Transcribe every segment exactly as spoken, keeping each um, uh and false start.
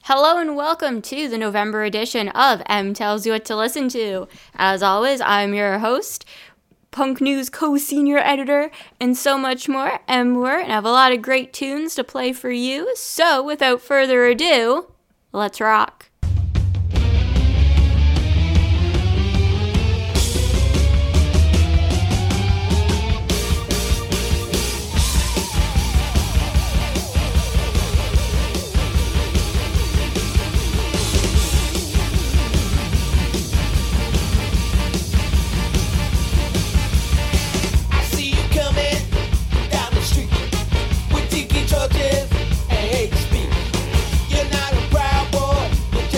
Hello and welcome to the November edition of M Tells You What to Listen To. As always, I'm your host, Punk News co-senior editor, and so much more, M Word, and I have a lot of great tunes to play for you. So, without further ado, let's rock. You're not a proud boy, but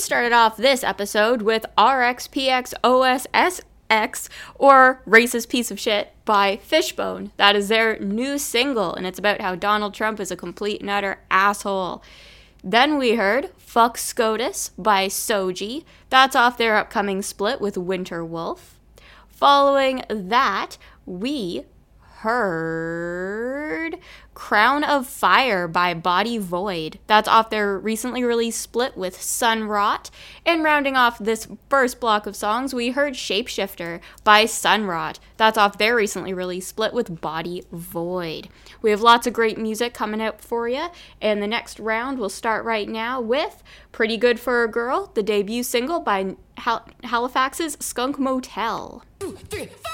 started off this episode with R X P X O S S X, or Racist Piece of Shit, by Fishbone. That is their new single, and it's about how Donald Trump is a complete and utter asshole. Then we heard Fuck SCOTUS by Soji. That's off their upcoming split with Winter Wolf. Following that, we heard Crown of Fire by Body Void. That's off their recently released split with Sunrot. And rounding off this first block of songs, we heard Shapeshifter by Sunrot. That's off their recently released split with Body Void. We have lots of great music coming out for you, and the next round will start right now with Pretty Good for a Girl, the debut single by Hal- Halifax's Skunk Motel. Two, three, four.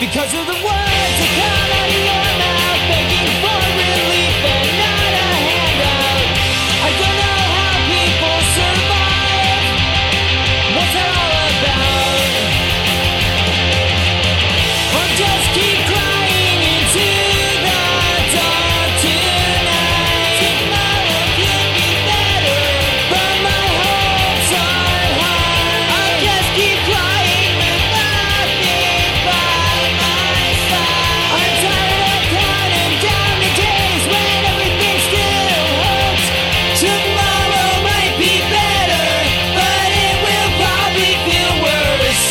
Because of the words that come out of your mouth, begging for relief and not a handout. I don't know how people survive. What's that all about? Or just keep crying into the dark tonight. Tomorrow can be better, but my hopes are high. I'll just keep crying with nothing by my side. I'm tired of counting down the days when everything still hopes. Tomorrow might be better, but it will probably feel worse.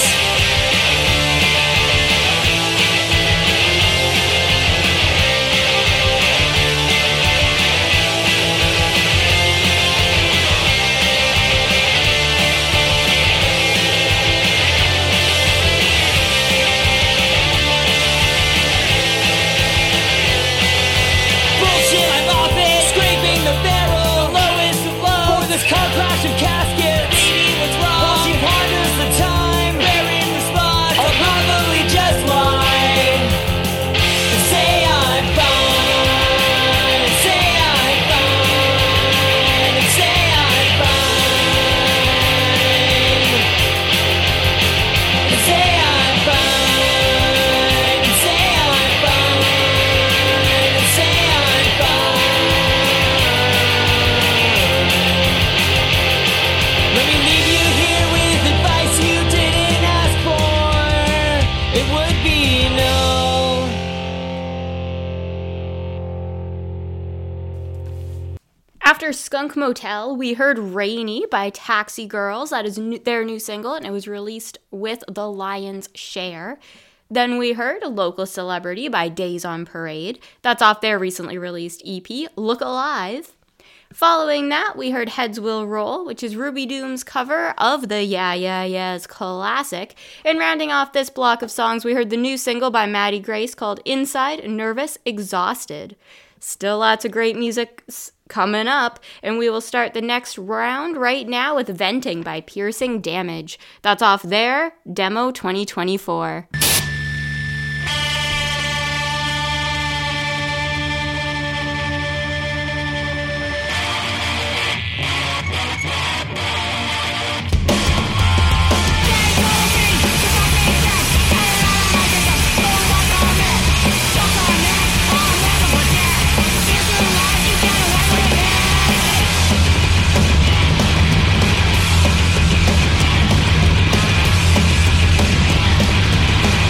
Bullshit, I'm off it, scraping the barrel, lowest of lows. For this car crash of caskets, maybe what's wrong? While she ponders the time, bearing the spot, I'll probably just lie and say I'm fine, and say I'm fine, and say I'm fine, and say I'm fine, and say I'm fine, and say I'm fine. Let me leave you here with advice you didn't ask for. It would be no. After Skunk Motel, we heard Rainy by Taxi Girls. That is new, their new single, and it was released with The Lion's Share. Then we heard Local Celebrity by Days on Parade. That's off their recently released E P, Look Alive. Following that, we heard Heads Will Roll, which is Ruby Doom's cover of the Yeah Yeah Yeahs classic. And rounding off this block of songs, we heard the new single by Maddie Grace called Inside, Nervous, Exhausted. Still lots of great music s- coming up, and we will start the next round right now with Venting by Piercing Damage. That's off their Demo twenty twenty-four. Thank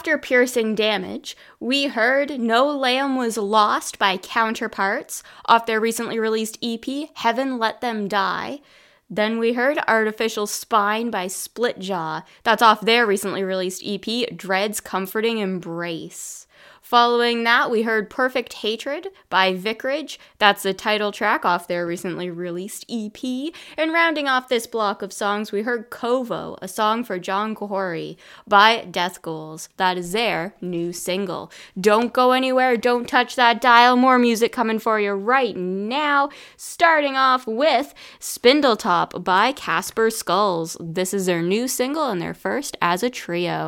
after Piercing Damage, we heard No Lamb Was Lost by Counterparts off their recently released E P, Heaven Let Them Die. Then we heard Artificial Spine by Splitjaw. That's off their recently released E P, Dread's Comforting Embrace. Following that, we heard Perfect Hatred by Vicarage. That's the title track off their recently released E P. And rounding off this block of songs, we heard Kovo, a song for John Kahori by Death Goals. That is their new single. Don't go anywhere, don't touch that dial. More music coming for you right now. Starting off with Spindletop by Casper Skulls. This is their new single and their first as a trio.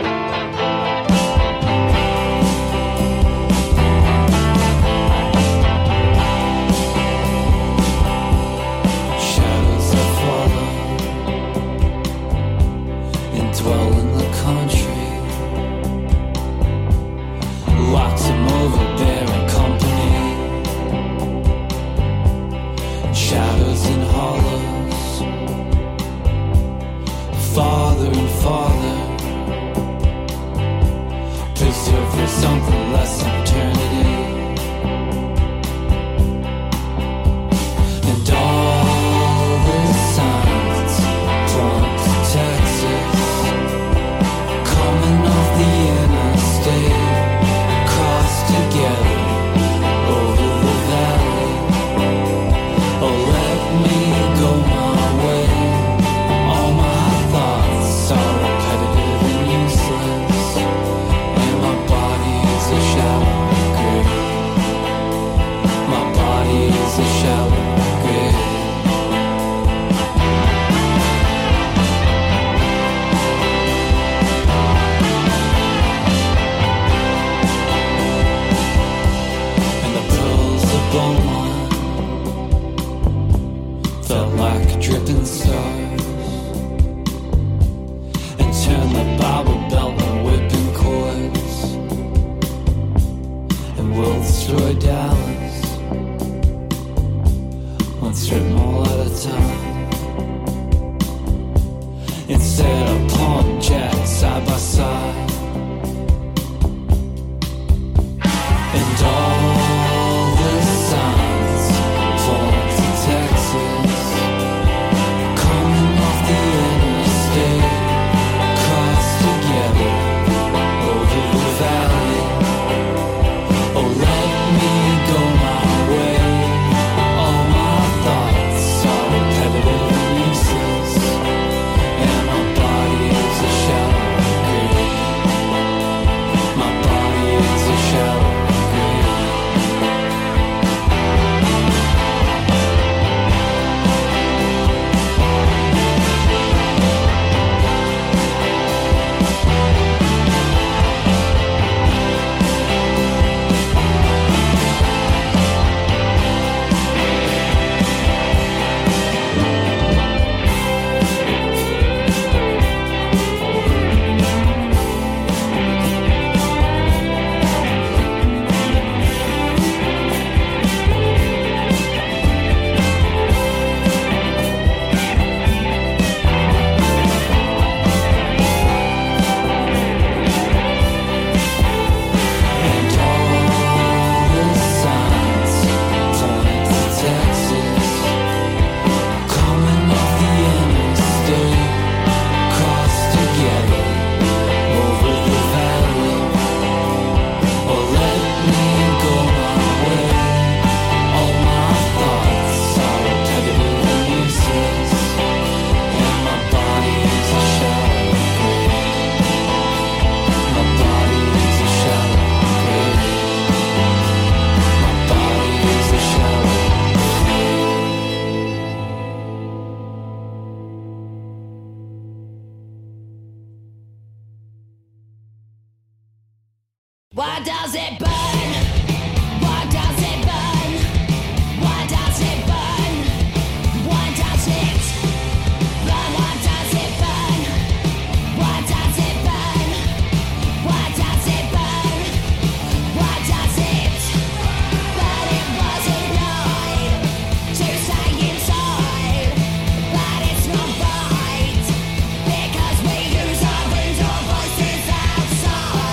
Dwell in the country, locked him over bearing company, shadows and hollows, farther and farther, preserved for something less than eternity, and all the signs point to Texas. Coming off the interstate, cross together over the valley. Oh, let me go my way. All my thoughts are repetitive and useless, and my body is a shallow grave. My body is a shallow grave. Beaumont felt like dripping stars, and turned the Bible belt and whipping cords, and we'll destroy Dallas one strip mall at a time. Instead of palm jack side by side, and all Why does it burn? Why does it burn? Why does it burn? Why does it burn? Why does it burn? Why does it burn? Why does it burn? Why does it burn? It wasn't right to stay inside, but it's not right because we use our indoor voices outside.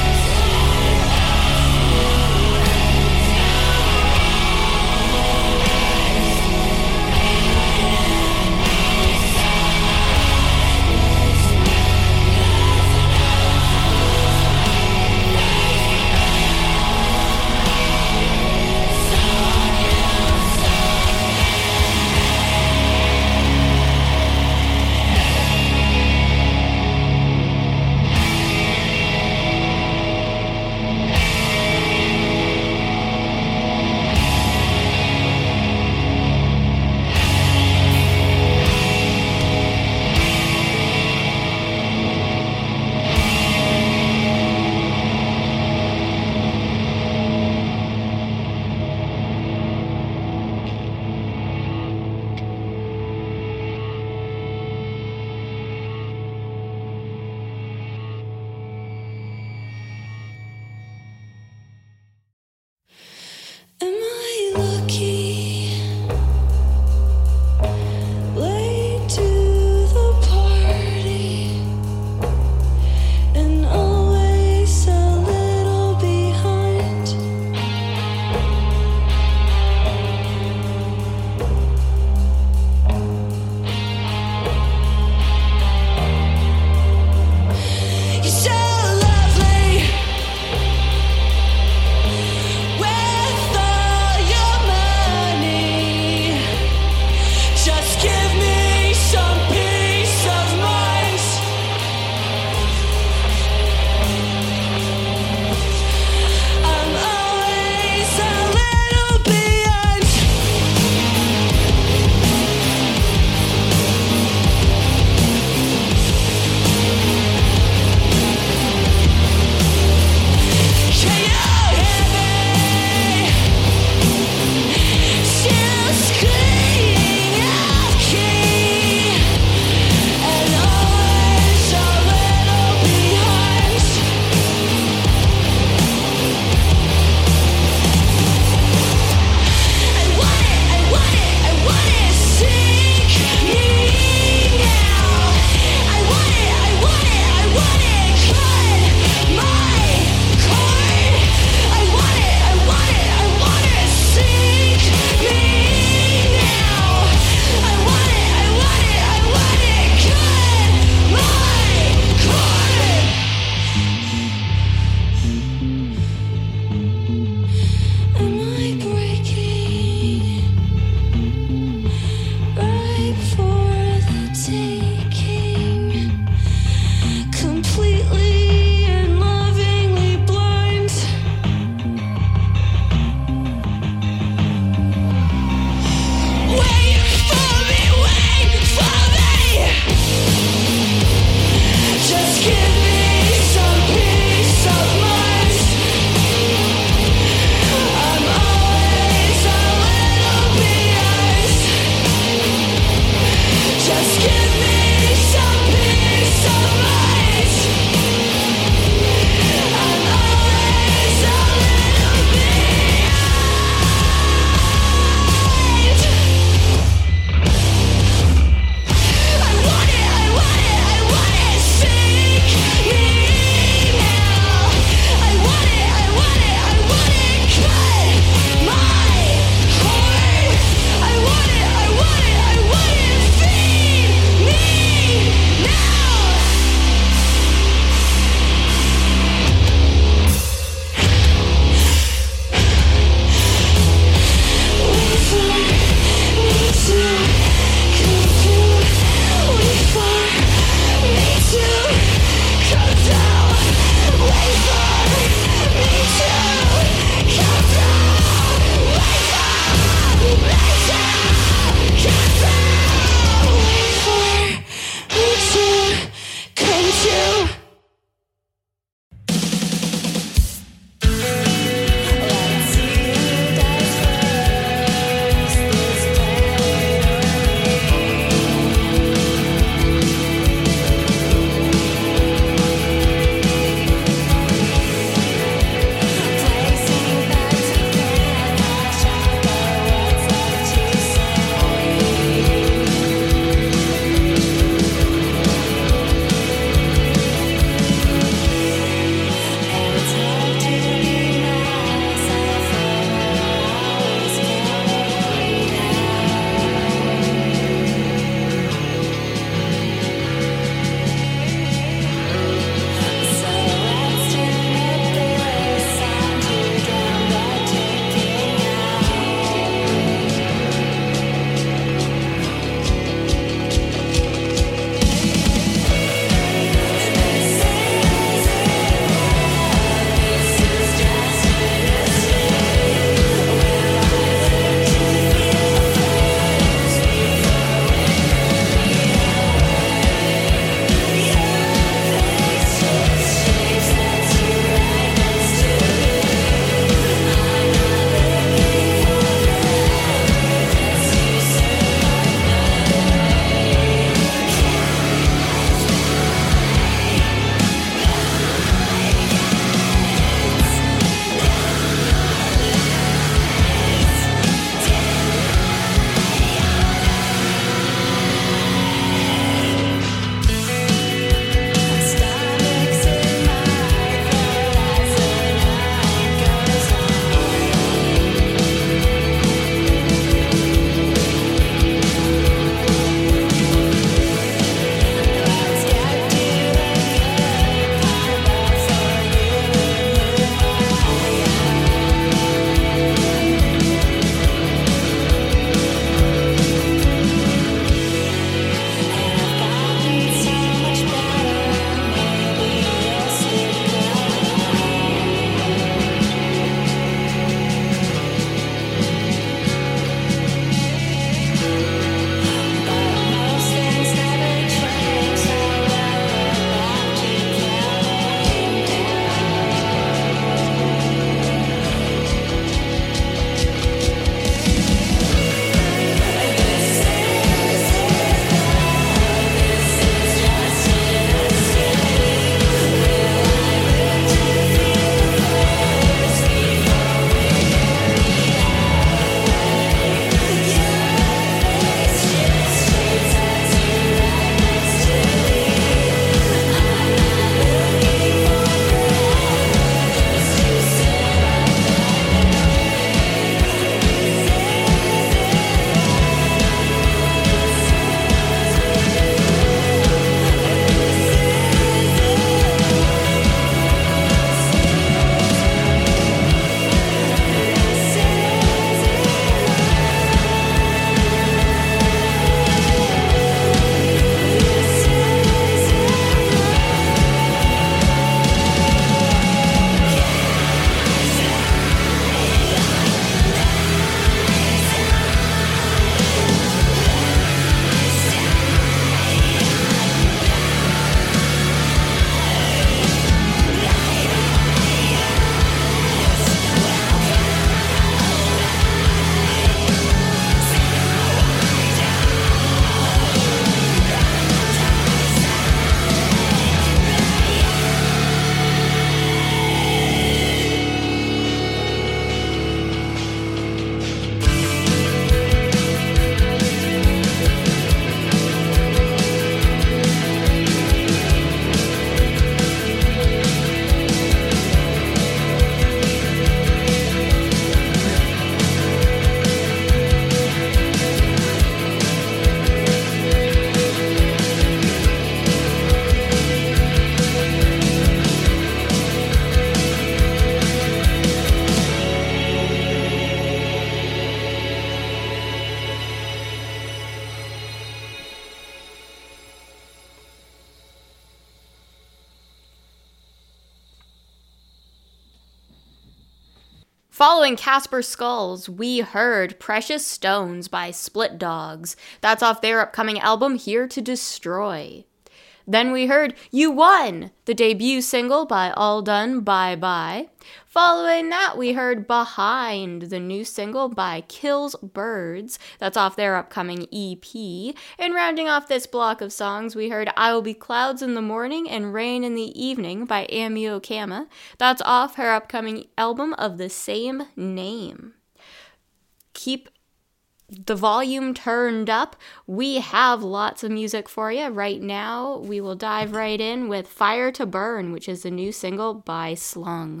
Following Casper Skulls, we heard Precious Stones by Split Dogs. That's off their upcoming album, Here to Destroy. Then we heard You Won, the debut single by All Done Bye Bye. Following that, we heard Behind, the new single by Kills Birds. That's off their upcoming E P. And rounding off this block of songs, we heard I Will Be Clouds in the Morning and Rain in the Evening by Ami Okama. That's off her upcoming album of the same name. Keep the volume turned up. We have lots of music for you right now. We will dive right in with Fire to Burn, which is the new single by Slung.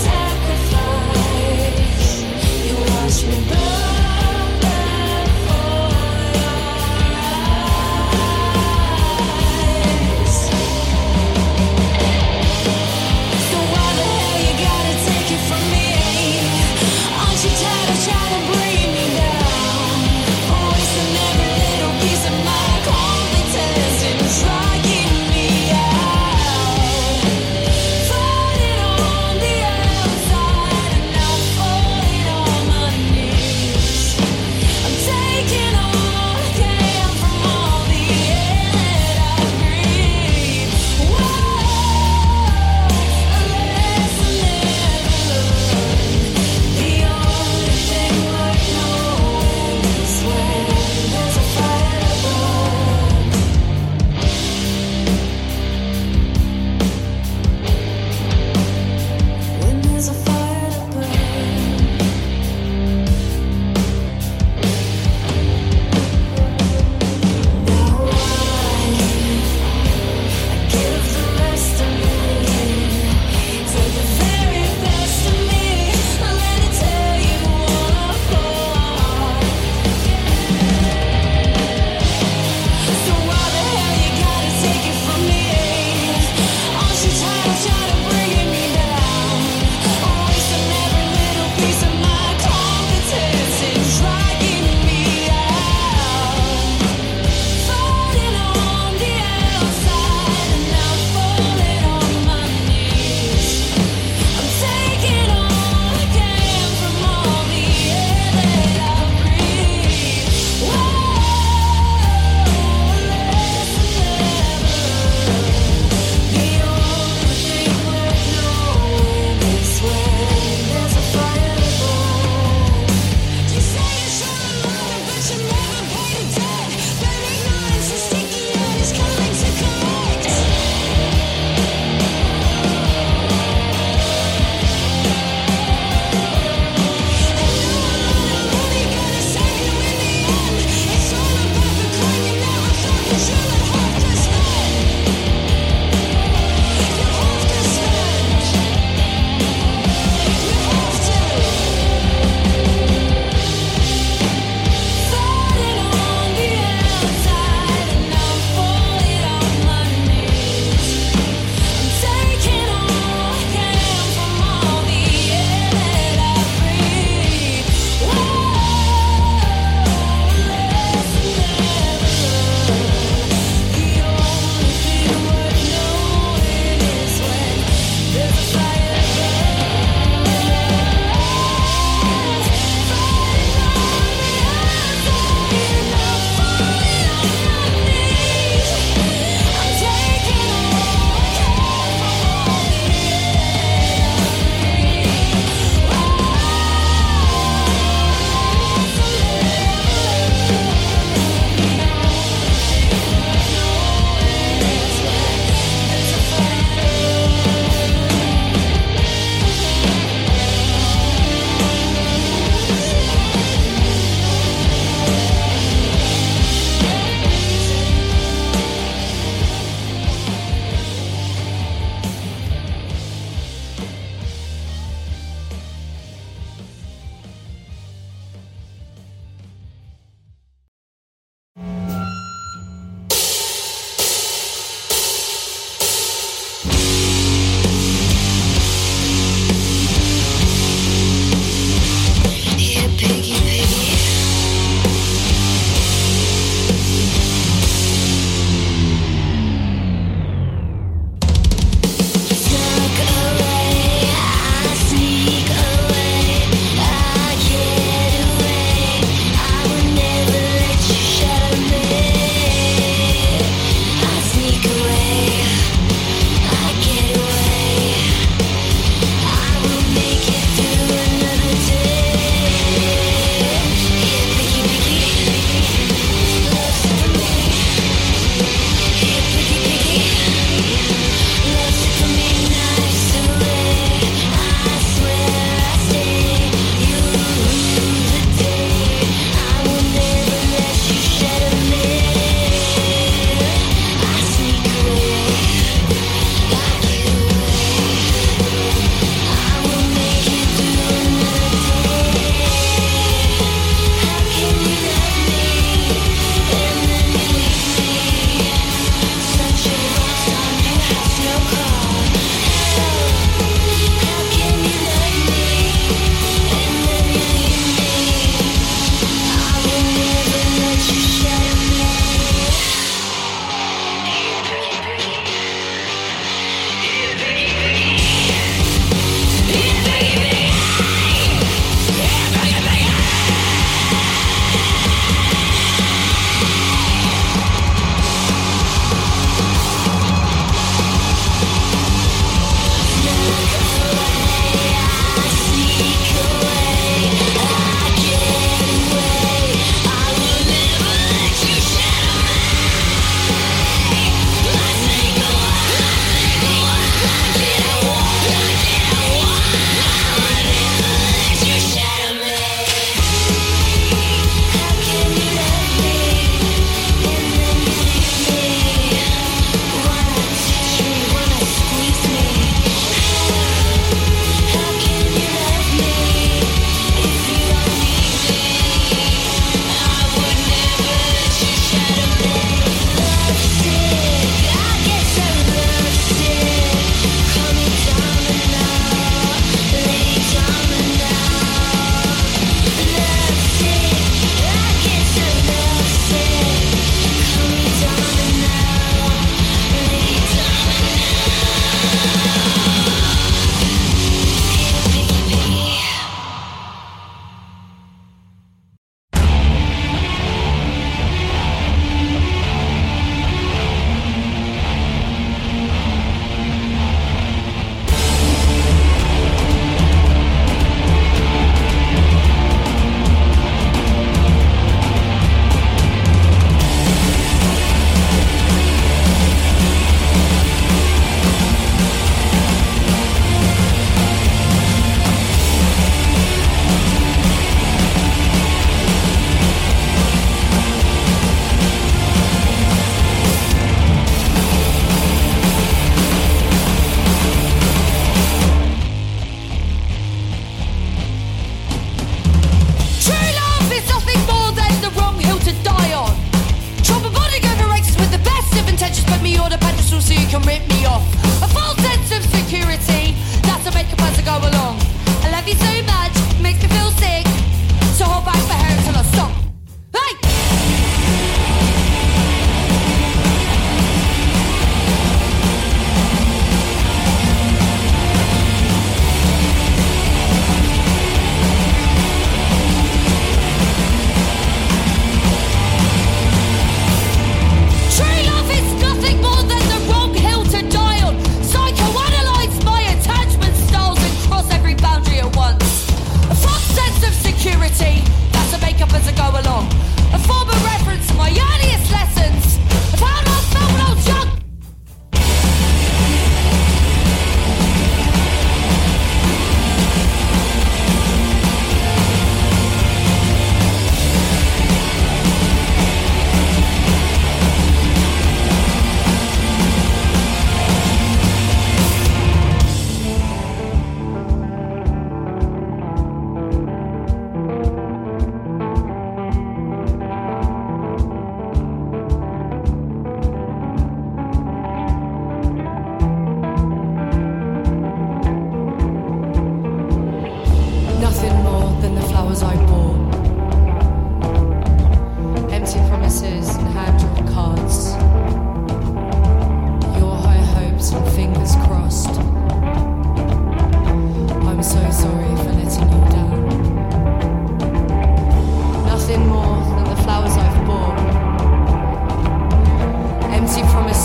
Watch me burn, burn for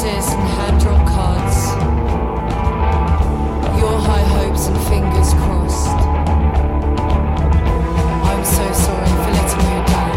promises and hand-drawn cards. Your high hopes and fingers crossed. I'm so sorry for letting you down.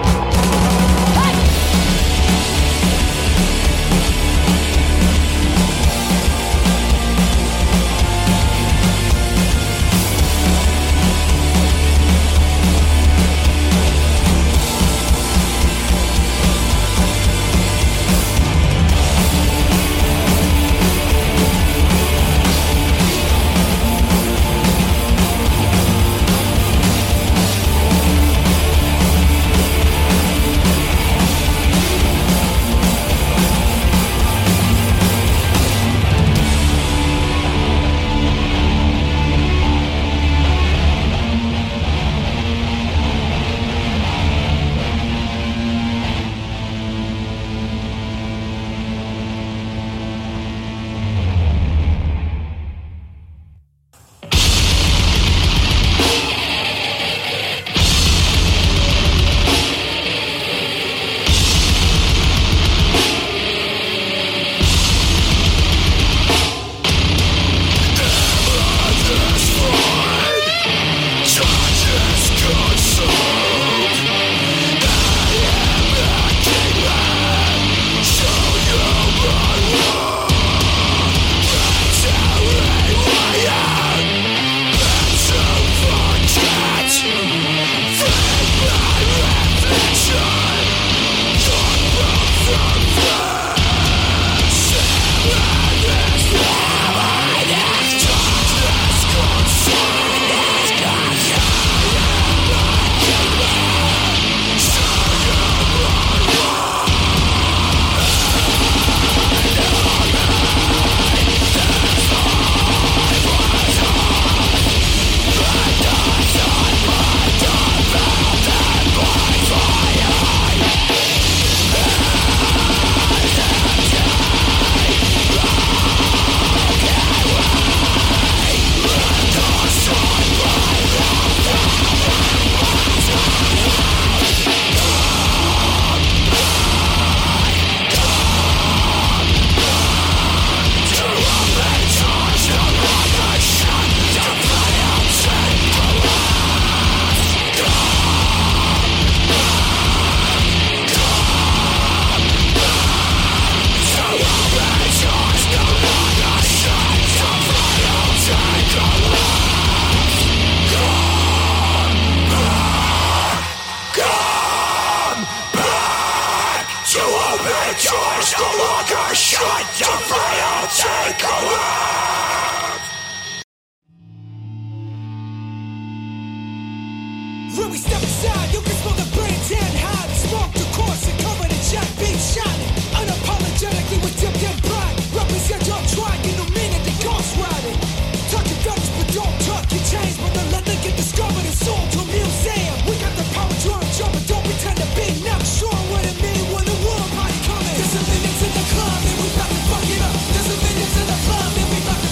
When we step aside, you can smell the brains and hide. Smoke the course and covered in jack beef shining. Unapologetically with dip and pride. Represent your tribe, you know meaning the ghost riding. Talk your guns, but don't talk your chains. But the leather get discovered and sold to a museum. We got the power, draw and jump, but don't pretend to be not sure what it mean when the world party coming. There's a minute to the club, and we about to fuck it up. There's a minute to the club, and we about to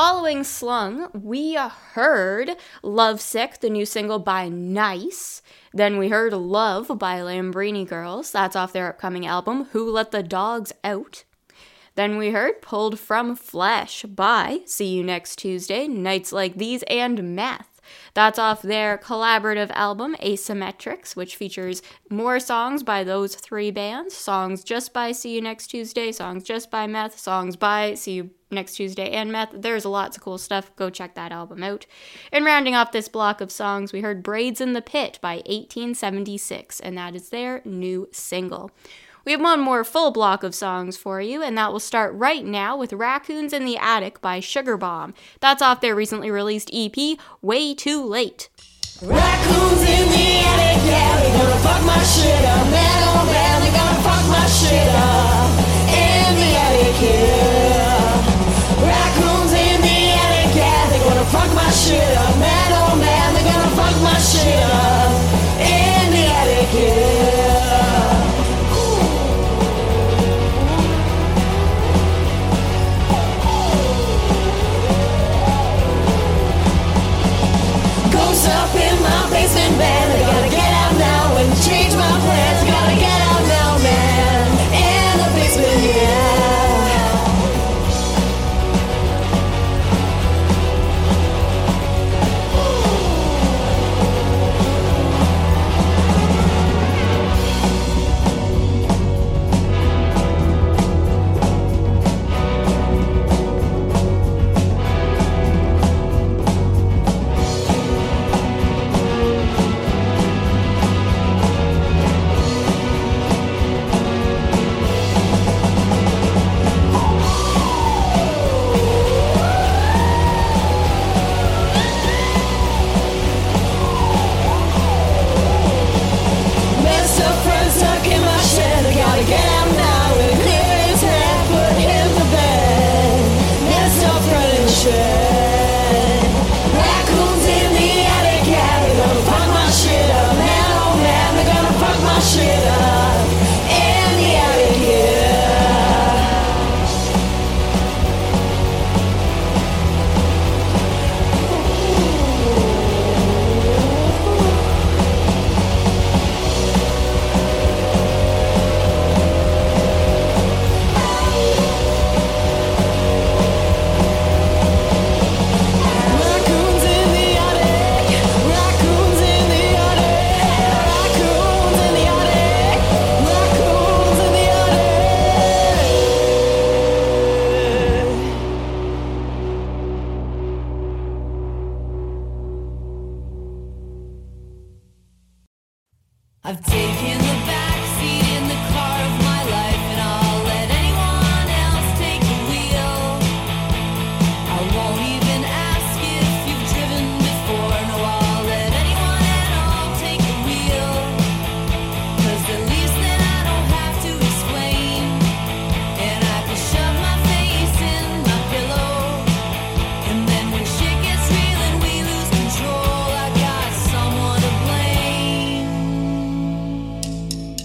Following Slung, we heard Lovesick, the new single by Nice. Then we heard Love by Lambrini Girls. That's off their upcoming album, Who Let the Dogs Out. Then we heard Pulled From Flesh by See You Next Tuesday, Nights Like These, and Meth. That's off their collaborative album, Asymmetrics, which features more songs by those three bands. Songs just by See You Next Tuesday, songs just by Meth, songs by See You Next Tuesday and Meth. There's lots of cool stuff. Go check that album out. And rounding off this block of songs, we heard Braids in the Pit by eighteen seventy-six, and that is their new single. We have one more full block of songs for you, and that will start right now with Raccoons in the Attic by Sugar Bomb. That's off their recently released E P, Way Too Late. Raccoons in the attic, yeah, they gonna fuck my shit up. Man, oh man, they gonna fuck my shit up. In the attic, yeah. Raccoons in the attic, yeah, they gonna fuck my shit up. Man, oh man, they gonna fuck my shit up. In the attic, yeah. Up in my basement band, I gotta get out now and change my plans. I gotta get out now, man. In the basement, yeah. I've taken the back seat in the car of my life, and I'll let anyone else take the wheel. I won't even ask if you've driven before. No, I'll let anyone at all take the wheel. 'Cause at least then I don't have to explain, and I can shove my face in my pillow. And then when shit gets real and we lose control, I got someone to blame.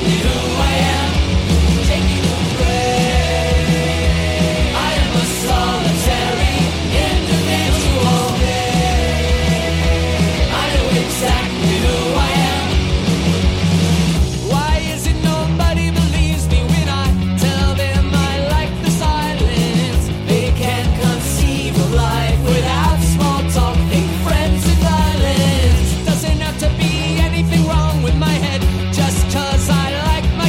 exactly who I am. Taking a break. I am a solitary individual. I know exactly who I am. Why is it nobody believes me when I tell them I like the silence? They can't conceive of life without small talk. Think friends and violence. Doesn't have to be anything wrong with my head just 'cause I like my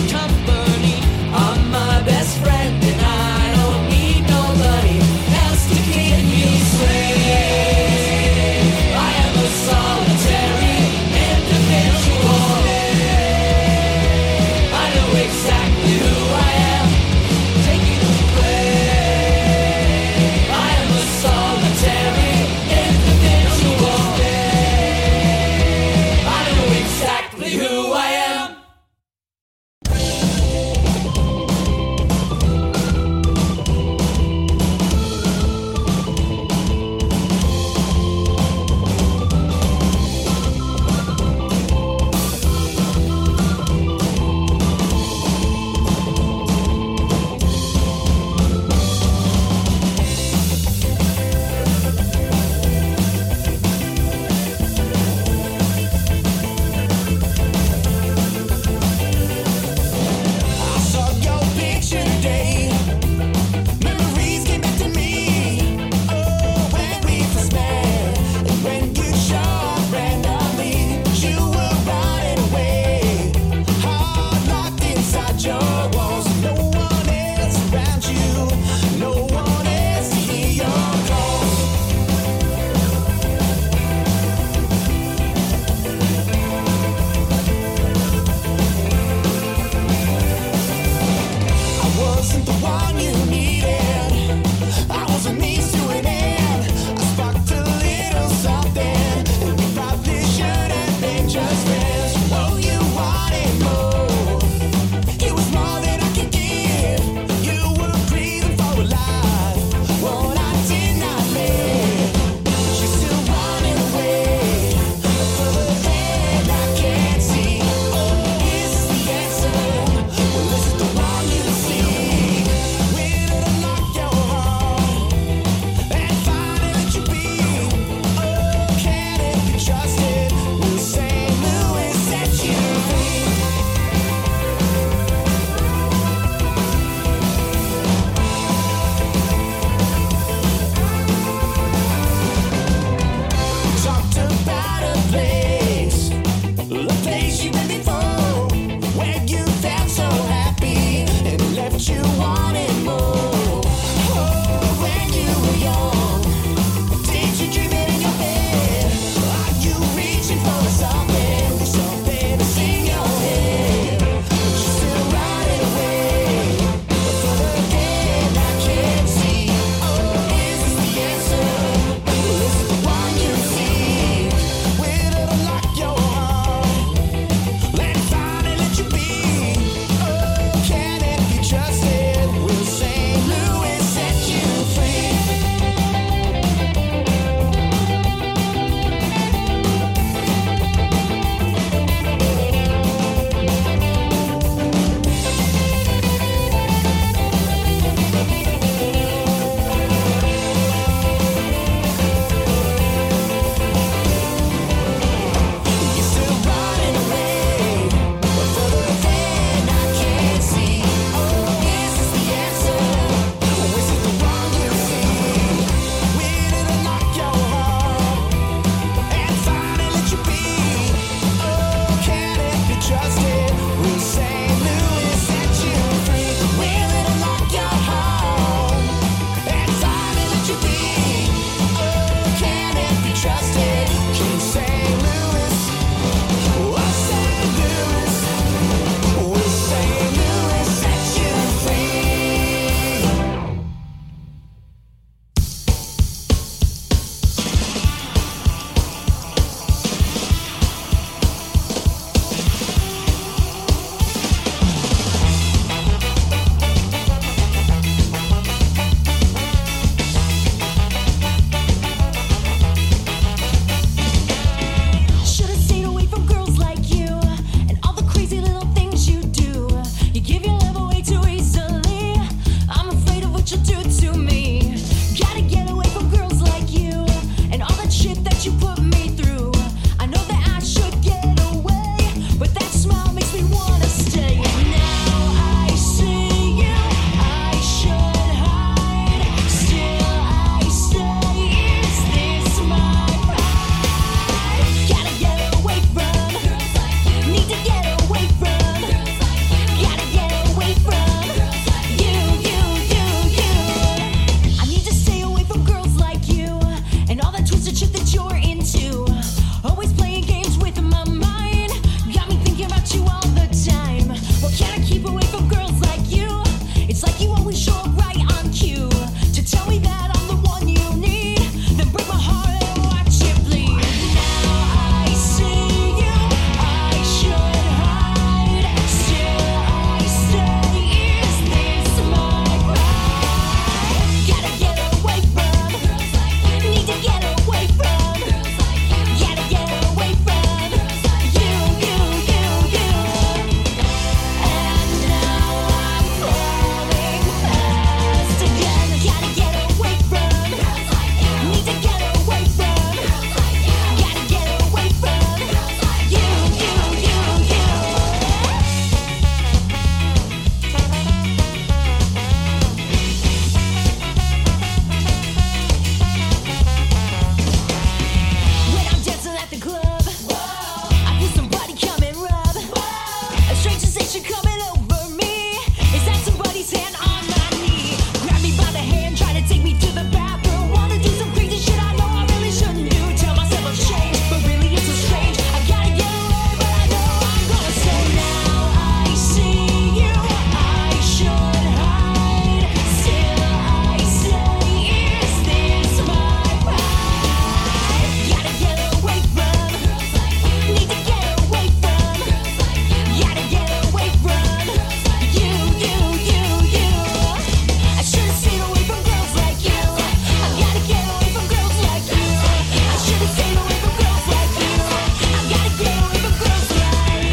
emotion coming over me. Is that somebody's hand on my knee? Grab me by the hand, try to take me to the bathroom. Wanna do some crazy shit I know I really shouldn't do. Tell myself I've changed, but really it's so strange. I gotta get away, but I know I'm gonna say now I see you. I should hide. Still I say, is this my pride? Gotta get away from girls like you. Need to get away from girls like you. Gotta get away from you, you, you, you. I should've stayed away from girls like you. I gotta get away from girls like you. I should've stayed away from girls like you. I gotta get away from girls like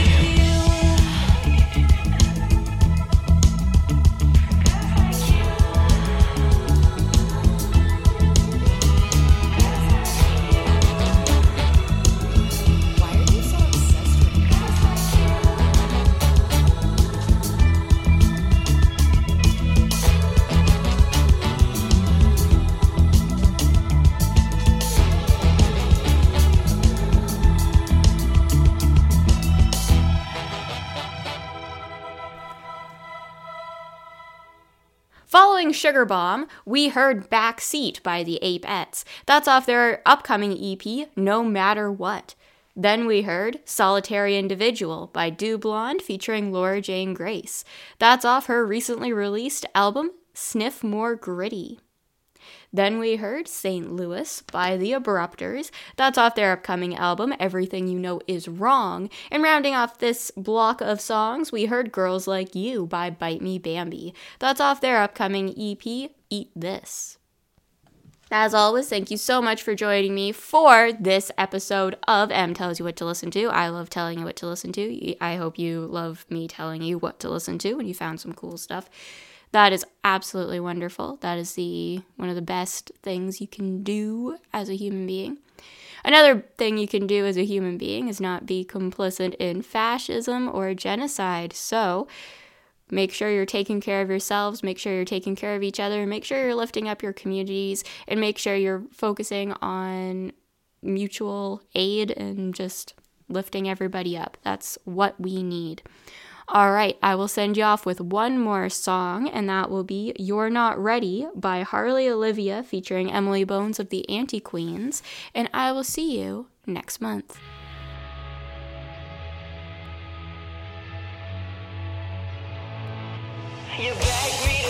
you. Why are you so obsessed with me? Following Sugar Bomb, we heard Backseat by the Apeettes. That's off their upcoming E P, No Matter What. Then we heard Solitary Individual by Do Blonde featuring Laura Jane Grace. That's off her recently released album, Sniff More Gritty. Then we heard Saint Louis by The Abrupters. That's off their upcoming album, Everything You Know Is Wrong. And rounding off this block of songs, we heard Girls Like You by Bite Me Bambi. That's off their upcoming E P, Eat This. As always, thank you so much for joining me for this episode of M Tells You What to Listen to. I love telling you what to listen to. I hope you love me telling you what to listen to and you found some cool stuff. That is absolutely wonderful. That is the one of the best things you can do as a human being. Another thing you can do as a human being is not be complicit in fascism or genocide. So make sure you're taking care of yourselves, make sure you're taking care of each other, make sure you're lifting up your communities, and make sure you're focusing on mutual aid and just lifting everybody up. That's what we need. All right, I will send you off with one more song, and that will be You're Not Ready by Harley Olivia featuring Emily Bones of the Anti-Queens, and I will see you next month. You begged me